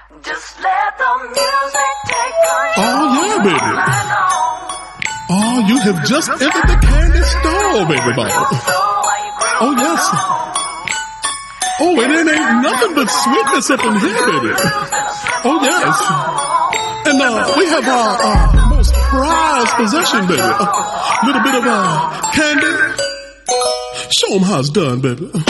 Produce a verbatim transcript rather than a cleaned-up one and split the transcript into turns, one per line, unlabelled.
Just let the music take control.
Oh, yeah, baby. Oh, you have just entered the candy store, baby boy. Oh, yes. Oh, and it ain't nothing but sweetness up in here, baby. Oh, yes. And uh, we have our uh, most prized possession, baby. A little bit of uh, candy. Show them how it's done, baby.